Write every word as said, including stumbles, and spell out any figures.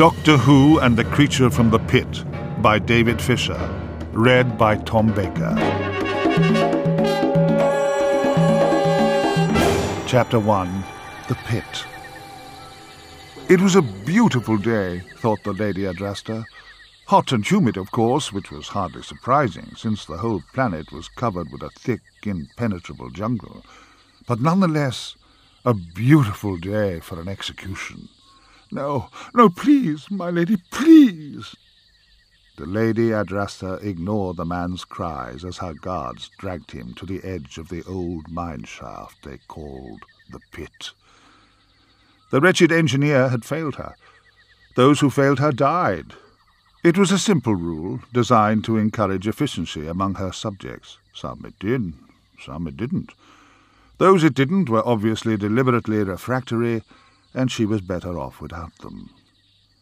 Doctor Who and the Creature from the Pit by David Fisher. Read by Tom Baker. Chapter one. The Pit. It was a beautiful day, thought the lady addressed her. Hot and humid, of course, which was hardly surprising, since the whole planet was covered with a thick, impenetrable jungle. But nonetheless, a beautiful day for an execution. "No, no, please, my lady, please!" The lady addressed her ignored the man's cries as her guards dragged him to the edge of the old mine shaft they called the pit. The wretched engineer had failed her. Those who failed her died. It was a simple rule, designed to encourage efficiency among her subjects. Some it did, some it didn't. Those it didn't were obviously deliberately refractory, and she was better off without them.